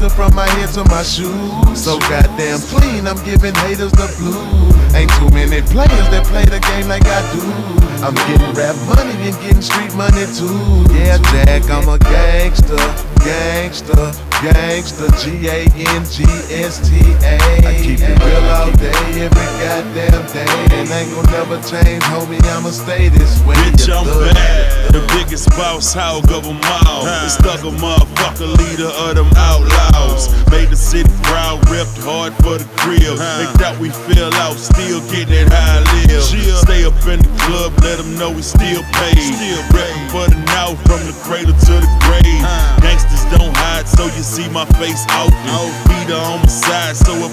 gangster from my head to my shoes. So goddamn clean, I'm giving haters the blues. Ain't too many players that play the game like I do. I'm getting rap money and getting street money too. Yeah, Jack, I'm a gangster, gangster, gangster, G-A-N-G-S-T-A. I keep it real all day, every goddamn day, and ain't gon' never change, homie, I'ma stay this way. Bitch, I'm back, the biggest boss hog of them all. The stuck a motherfucker, leader of them outlaws. Made the city proud, ripped hard for the grill. They thought we fell out, still getting it how I live. Stay up in the club, let them know we still paid. Reppin' for the now, from the cradle to the grave. Gangsters don't hide, so you see my face often. Beater on my side, so if